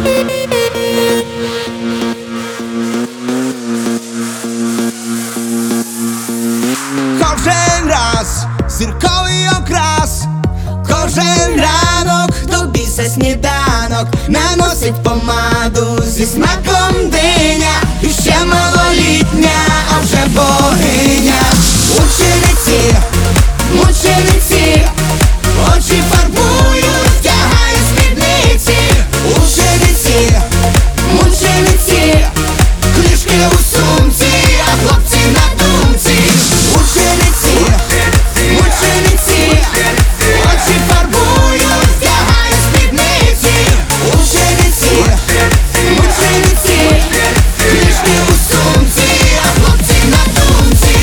Кожен раз зірковий окрас, кожен ранок до біса сніданок, наносить помаду зі смаком диня, і ще малолітня, а вже богиня. Учениці, мучениці, очі фарбують, вдягає спідниці. Учениці, мучениці, книжки у сумці, а хлопці на думці. Учениці, мучениці, очі фарбують, вдягає спідниці. Учениці, мучениці, книжки у сумці, а хлопці на думці.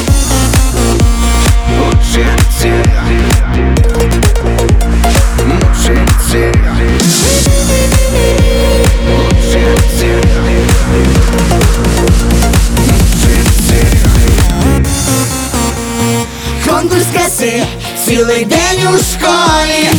Учениці, мучениці, конкурс краси, цілий день у школі,